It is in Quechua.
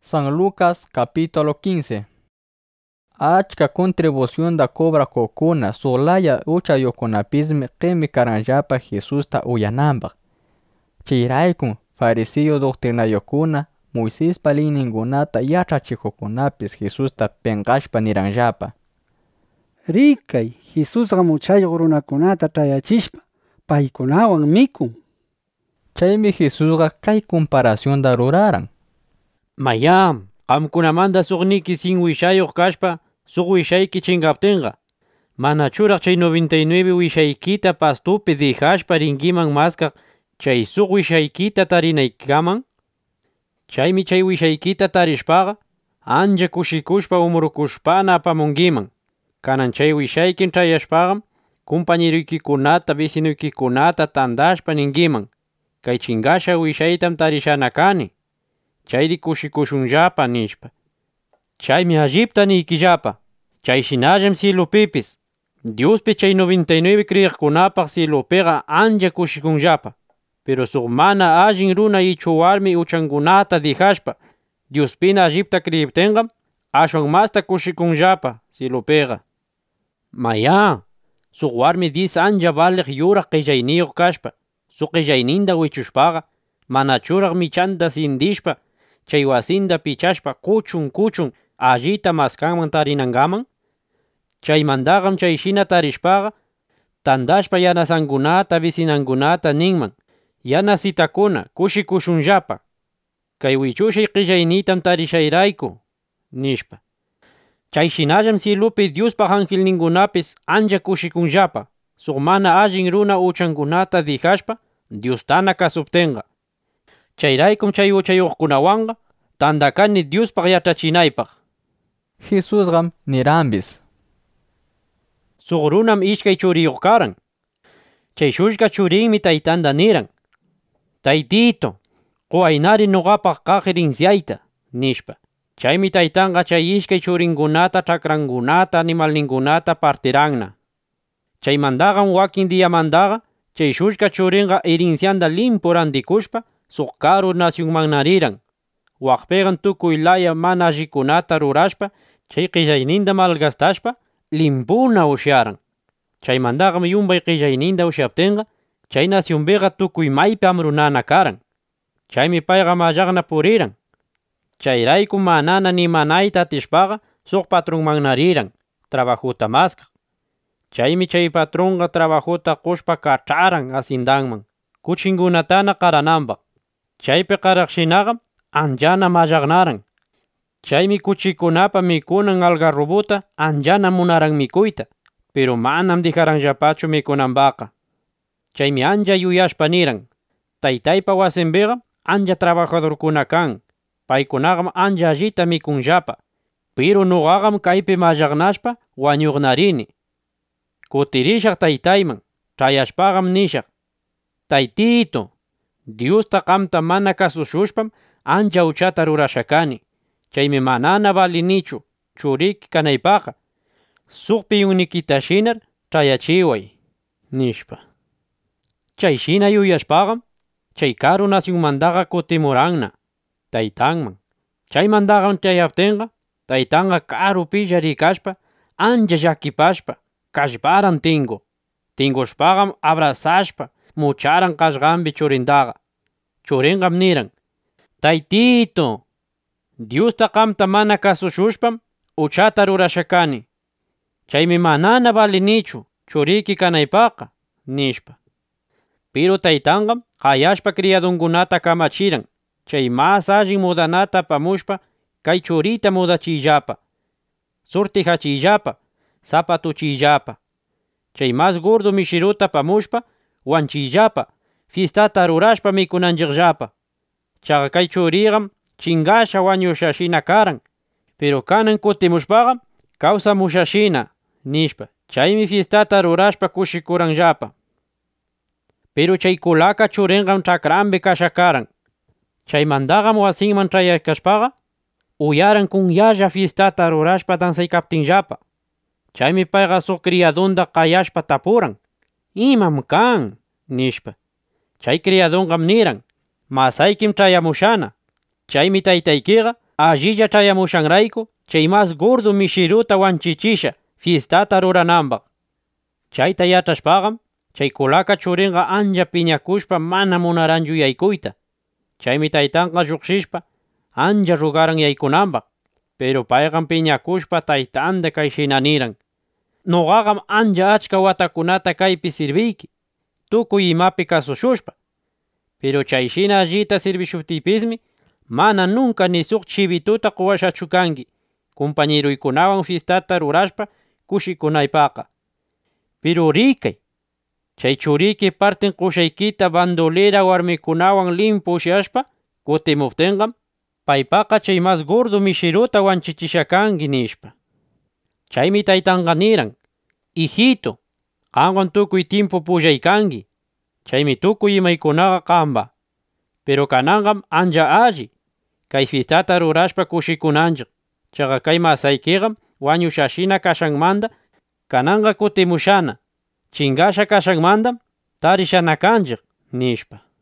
San Lucas capítulo 15. Achka contribución da cobra kokuna solaya ucha yokunapismi qimi karanllapa Jesusta uyanambaq. Chiraykun fariseo doctrinayokuna Moiséspa leyninkunata yachachikukunapis Jesusta penqashpa niranllapa. Rikay, Jesusqa muchayuq runakunata chayachishpa, paykunawan mikun. Chaymi Jesusqa kay comparacionda ruraran. Mayam, qamkunamanta suqniki sin wishayuq kashpa, suq wishayki chinkaptinqa. Manachuraq chay 99 wishaykita pastupi dejashpa rinkiman maskaq chay suq wishaykita tarinaykaman? Chaymi chay wishaykita tarishpaqa, ancha kushikushpa umurukushpana apamunkiman. Kanan chay wishaykin chayashpaqam, compañeruykikunata, vecinuykikunata tandashpa ninkiman. Kay chingasha wishaytam tarishana kani. Chayri kushikushunllapa nishpa. Chaymi allipta niykillapa. Chayshinallam cielopipis. Diospi chay 99 kriyiqkunapaq cielopiqa ancha kushikunllapa. Pero suq mana allin runa ichu warmi uchankunata dejashpa, Diospina allipta kriyiptinqam, ashwan masta kushikunllapa cielopiqa. Maya, suq warmi 10 ancha baliq yuraq qillayniyuq kashpa, suq qillayninta wichushpaqa, manachuraq michanta sindishpa, chay wasinta pichashpa kuchun allita maskanman tarinankaman? Chaymantaqam chayshina tarishpaqa, tandashpa yanasankunata vecinankunata ninman, yanasitakuna kushikushunllapa. Kay wichushay qillaynitam tarishayrayku, nishpa. Chayshinallam cielopi Diospaq angelninkunapis ancha kushikunllapa, suq mana allin runa uchankunata dejashpa, Diostana kasuptinqa. Chayraykum chay uchayuqkunawanqa, tandakani Diospaq yachachinaypaq. Jesusqam nirambis. Suq runam ishkay churiyuq karan. Chay shushka churinmi taytanta niran: Taytito, quwaynari nuqapaq kaq herenciayta, nishpa. Chaymi taytanqa chay ishkay churinkunata, chakrankunata, animalninkunata partiranna. Chaymantaqam wakin diyamantaqa, chay shushka churinqa herencianta limpu rantikushpa, suq karu nacionmanna riran. Waqpiqan tukuy laya mana allikunata rurashpa, chay qillayninta malgastashpa, limpuna usharan. Chaymantaqam yumbay qillayninta ushaptinqa, chay nacionpiqa tukuy maypi amrunana karan. Chaymi payqa mallaqna puriran. Chayrayku manana nimanayta atishpaqa, suq patronmanna riran, trabajuta maskaq. Chaymi chay patronqa trabajuta qushpa kach'aran haciendanman, kuchinkunatana qarananpaq. Chaypi qaraqshinaqam anchana mallaqnaran. Chaymi kuchikunapa mikunan algarrobuta anchana munaran mikuyta, pero manam dejaranllapachu mikunanpaqa. Chaymi ancha yuyashpa niran, taytaypa wasinpiqa ancha trabajadorkuna kan, paykunaqam ancha allita mikunllapa, pero nuqaqam kaypi mallaqnashpa wañuqnarini. Kutirishaq taytayman, chayashpaqam nishaq: Taytito, Diosta qamta mana kasushushpam ancha uchata rurasha kani. Chaymi manana balinichu churiki kanaypaqa. Suq piyunnikita shinar chayachiway, nishpa. Chayshina yuyashpaqam, chay karu nacionmantaqa kutimuranna taytanman. Chaymantaqam chayaptinqa, taytanqa karupilla rikashpa, ancha llakipashpa, kallparan tingu. Tingushpaqam abrazashpa, mucharan qashqanpi churintaqa. Churinqam niran: Taytito, Diosta qamta mana kasushushpam uchata rurasha kani. Chaymi manana balinichu churiki kanaypaqa, nishpa. Pero taytanqam qayashpa criadunkunata kamachiran, chay mas allin mudanata apamushpa, kay churita mudachiyllapa, surtijachiyllapa, zapatuchiyllapa. Chay mas gordo mishiruta apamushpa, wanchiyllapa, fiestata rurashpa mikunanchikllapa. Chaqa kay churiqam chingasha wañushashina karan, pero kanan kutimushpaqam kawsamushashina, nishpa. Chaymi fiestata rurashpa kushikuranllapa. Pero chay kulaka churinqam chakranpi kasha karan. Chaymantaqam wasinman chayakashpaqa, uyaran kunyalla fiestata rurashpa dansaykaptinllapa. Chaymi payqa suq criadunta qayashpa tapuran: Imam kan, nishpa. Chay criadunqam niran: Masaykim chayamushana. Chaymi taytaykiqa allilla chayamushanrayku chay mas gordo mishiruta wanchichisha fiestata ruranambaq. Chayta yachashpaqam chay kulaka churinqa anja piñakushpa mana munaranchu yaykuyta. Chaymi taytanqa lluqshishpa anja rugaran yaykunambaq. Pero payqam piñakushpa taytanta kayshina niran: noqaqam anja achka watakunata kaypi sirviyki, tukuy imapi kasushushpa. Pero chayshina allita sirvishuptiypismi mana nunca ni suq chivituta quwashachu kanki, compañeruykunawan fiestata rurashpa kushikunaypaqa. Pero rikay, chay churiki partin qushaykita bandolera warmikunawan limpu ushashpa kutimuptinqam paypaqa chay mas gordo mishiruta wanchichisha kanki nishpa. Chaymi taytanqa niran: hijito, qamwan tukuy tiempo pullaykanki, chaymi tukuy imaykunaqa qamba. Pero kananqam anja alli kay fiestata rurashpa kushikunanchik. Chaqa kay masaykiqam wañushashina kashanmanta kananqa kutimushana, chingasha kashanmantam tarishana kanchik nishpa.